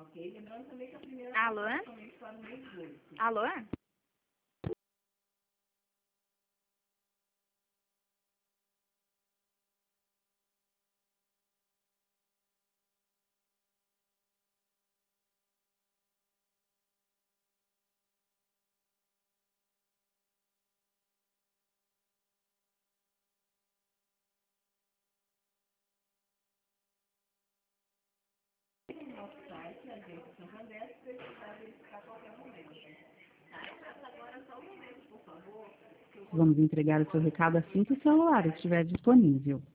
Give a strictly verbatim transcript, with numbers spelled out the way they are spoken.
Alô? Alô? Vamos entregar o seu recado assim que o celular estiver disponível.